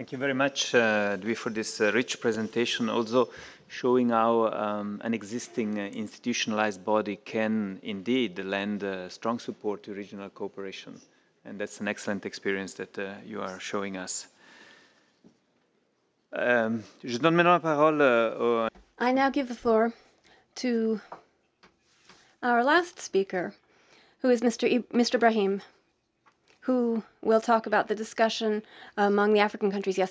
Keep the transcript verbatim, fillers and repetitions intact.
Thank you very much, uh, Dwi, for this uh, rich presentation, also showing how um, an existing uh, institutionalized body can indeed lend uh, strong support to regional cooperation. And that's an excellent experience that uh, you are showing us. Um, je donne maintenant la parole uh, au... I now give the floor to our last speaker, who is Mister I Mister Brahim, who will talk about the discussion among the African countries yesterday.